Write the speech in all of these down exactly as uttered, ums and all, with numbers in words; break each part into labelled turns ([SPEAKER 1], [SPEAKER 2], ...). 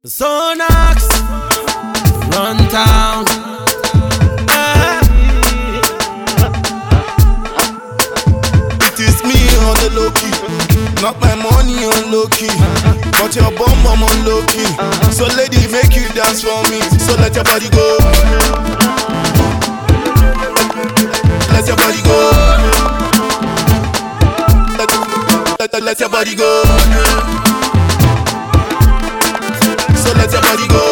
[SPEAKER 1] Sonax, run town. Yeah.
[SPEAKER 2] It is me on the low key, not my money on low key, but your bum bum on low key. So lady, make you dance for me. So let your body go, let your body go, let, let, let, let your body go. So let your body go.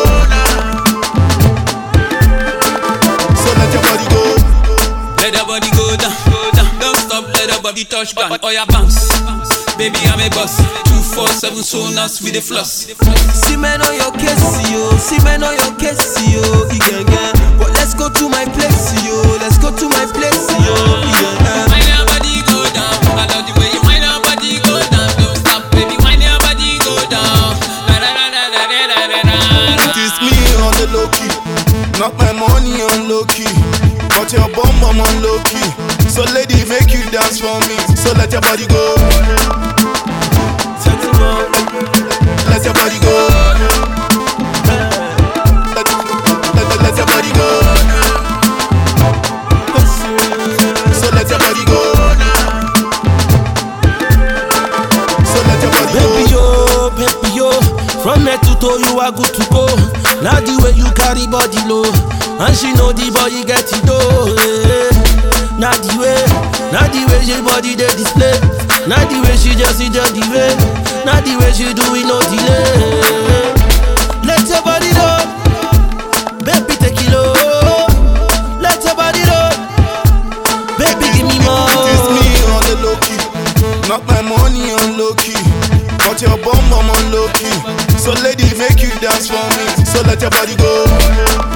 [SPEAKER 2] So let your body go.
[SPEAKER 3] Let your body go down, go down. Don't stop, let your body touch ground. Oh yeah, bounce, baby I'm a boss. Two four seven Sonax with the floss.
[SPEAKER 1] See men on your case, yo. See men on your case, yo. Yeah, yeah. But let's go to my place, yo. Let's go to my place, yo. Yeah.
[SPEAKER 3] Wind your body go down. I love the way you wind your body go down. Don't stop, baby, wind your body go down. Da da da da da da da da.
[SPEAKER 2] It is me on the low key, not my money on low key, but your bum bum on low key. So lady, make you dance for me. So let your body go, let your body go, let, let, let your body go. So let your body go. So let your body go.
[SPEAKER 1] Baby yo, baby yo, from head to toe you are good to go. Now the way you carry body low, and she know the body get it though. Yeah. Now the way, now the way she body they display. Now the way she just, she just the way. Now the way she do it no delay. Let your body roll, baby take it low. Let your body roll, baby give me more.
[SPEAKER 2] It is me on the low key, not my money on low key, but your bum bum on low key. So lady, make you dance for me. So let your body go.